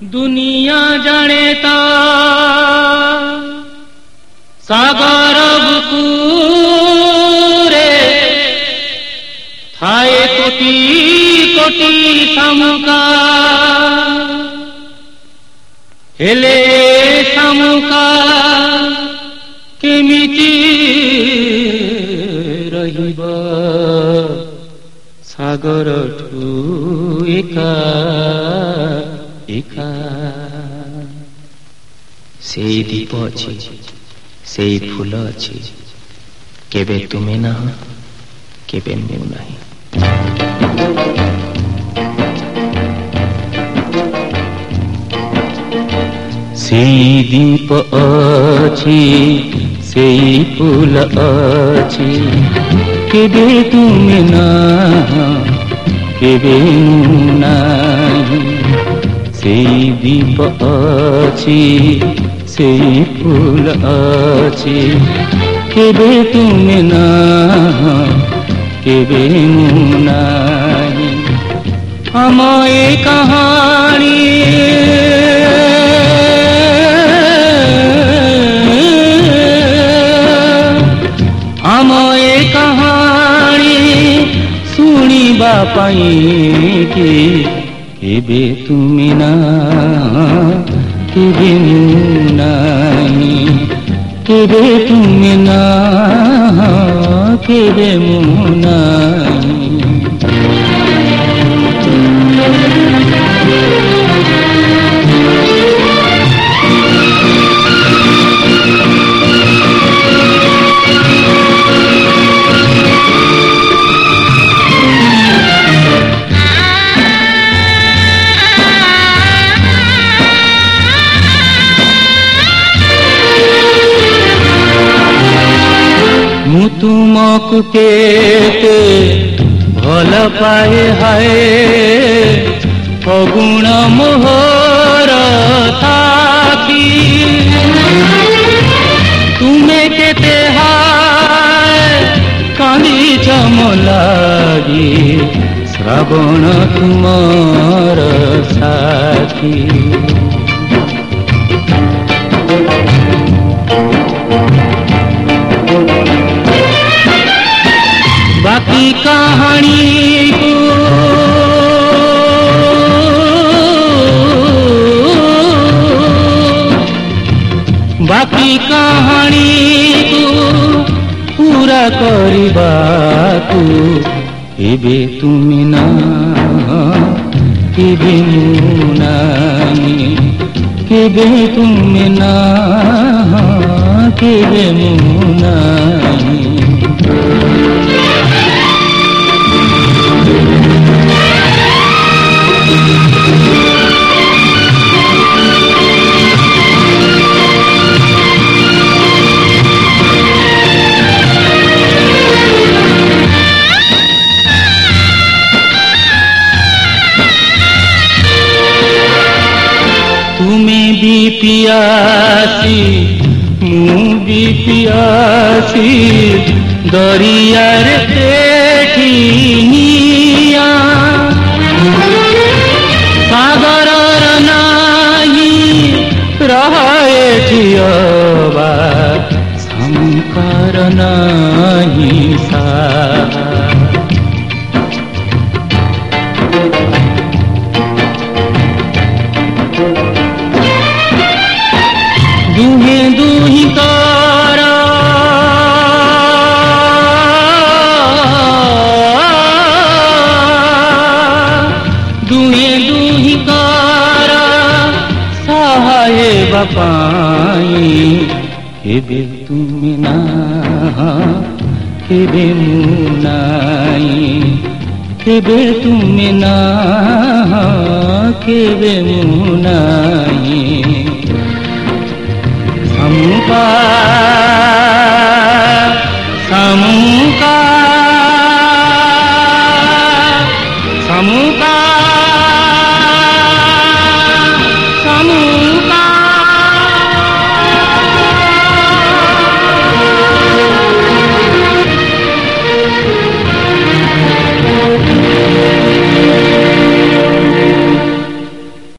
दुनिया जाने ता सागर बुकुरे थाए कोटि कोटि सामुका हेले सामुका केमिति रहिबा सागर ठु एका एका सेई दीप अछि सेई फूल अछि केबे तुमे ना केबे मु नाही सेई दीप अछि सेई फूल अछि केबे तुमे ना केबे मु नाही सेई दीप अछि सेई फूल अछि केबे तुमे ना केबे मु नाही हम ए कहानी हम ए कहानी सुनिबा पाई कि केबे तुमे ना केबे मु नाही केबे तुमे ना केबे मु नाही मु तुमकु केते भल पाए हाय अगुण मोहर थाकी तुमे केते हाय कांदिछ मो लागी श्रावण तुमर साथी बाकी कहानी को बाकी कहानी को पूरा करबा तू केबे तुमे ना केबे मु नाही केबे तुमे ना केबे मु नाही तुम्हें भी पियासी मु भी पियासी दरियार देखी निया सागर नाही रहे जियबा संकार नाही सा दुहे दुही तारा दुहे दुही तारा सहाय बापाई केबे तुमे ना केबे मु नाही केबे तुमे ना केबे मु नाही हम